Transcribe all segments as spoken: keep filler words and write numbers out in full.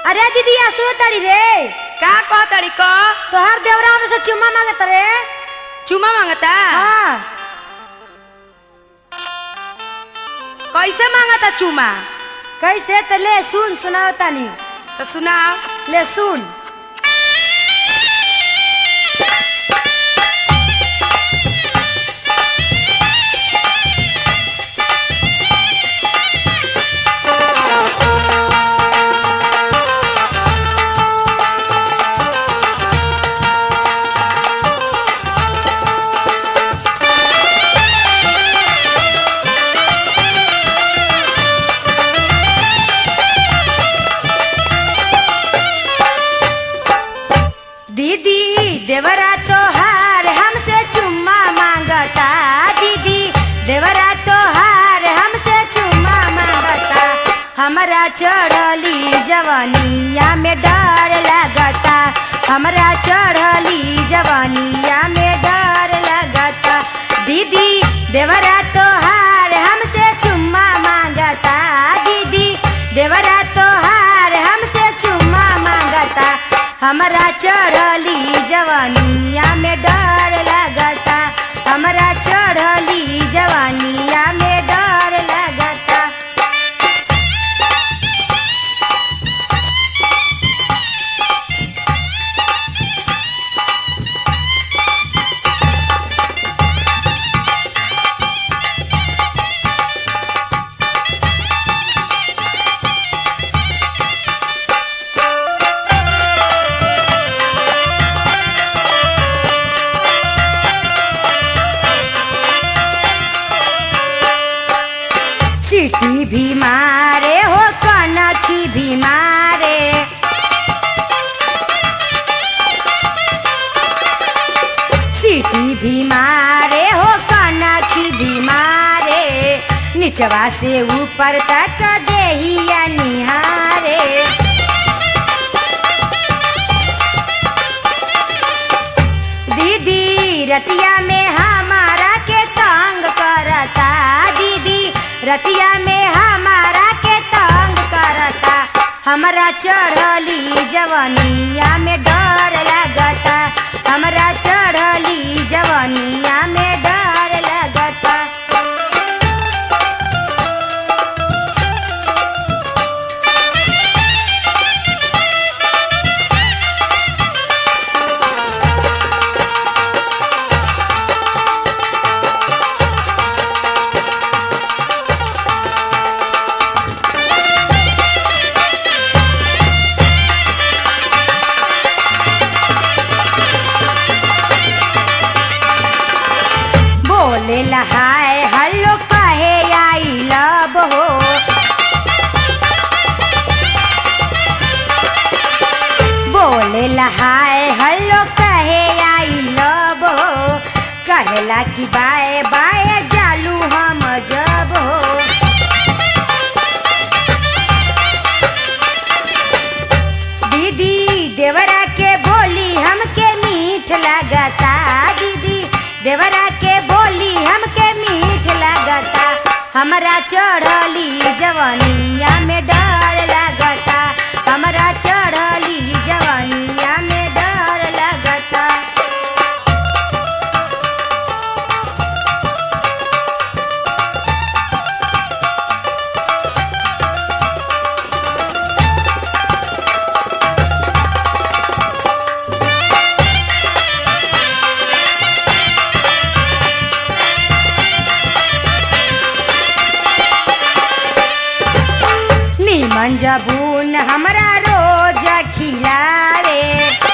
अरे दीदी सुन तारी रे का कहताड़ी क तोहर देवरा में से चुम्मा मांगत रे। चुमा मांगता? हाँ कैसे मांगता चुमा? कैसे तो ले सुन सुनाओ तानी। तो सुनाओ। ले सुन। दीदी देवरा तोहार हमसे चुम्मा मांगता। दीदी देवरा तोहार हमसे चुम्मा मांगता। हमरा चढ़ली जवानिया में डर लगता। हमरा चढ़ली जवानिया में डर लगता। दीदी देवरा तोहार हमसे चुम्मा मांगता। दीदी देवरा तोहार हमसे चुम्मा मांगता। हमरा चढ़ली जवानिया में डर लगता। हमरा चढ़ली जवानिया में डर लगता। सीटी भी मारे हो कनखी भी मारे। सीटी भी मारे हो कनखी भी मारे। निचवा से ऊपर तक देहिया निहारे। दीदी रतिया में हमारा के तंग करता। दीदी रतिया में हमारा के तंग करता। हमरा चढ़ली जवानिया में डर लगता। हमरा चढ़ली जवानिया में डर लगता। बोले लहाय हल्लो कहे आई लव हो। बोले लहाय हल्लो कहे आई लव हो। कहला कि बाए बाए जालू हम जब हो। दीदी देवरा के बोली हमके मीठ लगता। दीदी देवरा के बोली हमके मीठ लगता। हमरा चढ़ली जवानिया में डर लगता। हमरा चढ़ली जवानिया में डर लगता। निमन जबून हमरा रोज खिलावे।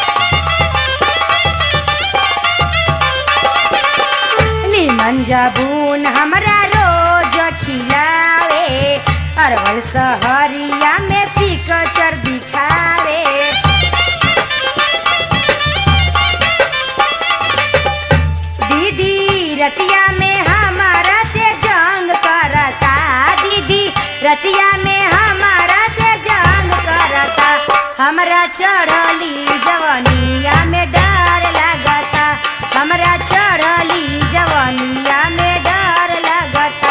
निमन जबून हमरा रोज खिलावे। अरवल सहरिया में पिक्चर दिखावे। दीदी रतिया में हमारा से जंग करता। दीदी रतिया में हमारा से जंग करता। हमरा चढ़ली जवानिया में डर लगता। हमरा चढ़ली जवानिया में डर लगता।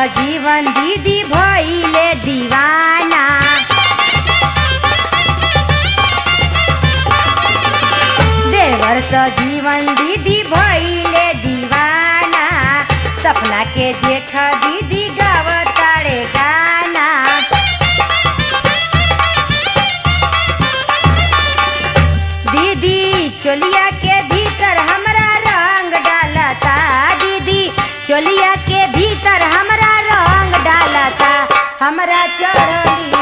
सजीवन दीदी भइले दीवाना। देवर सजीवन दीदी भइले दीवाना। सपना के देख दीदी गावताड़े गाना। दीदी चोलिया के भीतर हमरा रंग डालता। दीदी चोलिया के भीतर हमरा रंग डालता। हमरा चढ़ली